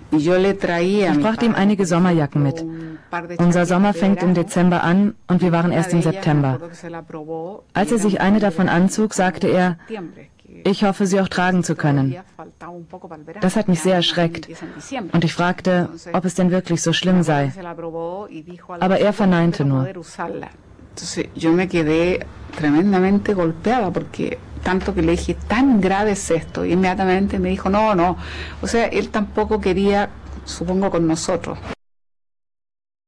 Ich brachte ihm einige Sommerjacken mit. Unser Sommer fängt im Dezember an und wir waren erst im September. Als er sich eine davon anzog, sagte er, ich hoffe, sie auch tragen zu können. Das hat mich sehr erschreckt und ich fragte, ob es denn wirklich so schlimm sei. Aber er verneinte nur. Yo me quedé tremendamente golpeada porque tanto que le dije, tan grave es esto, y inmediatamente me dijo, no, no, o sea, él tampoco quería, supongo, con nosotros.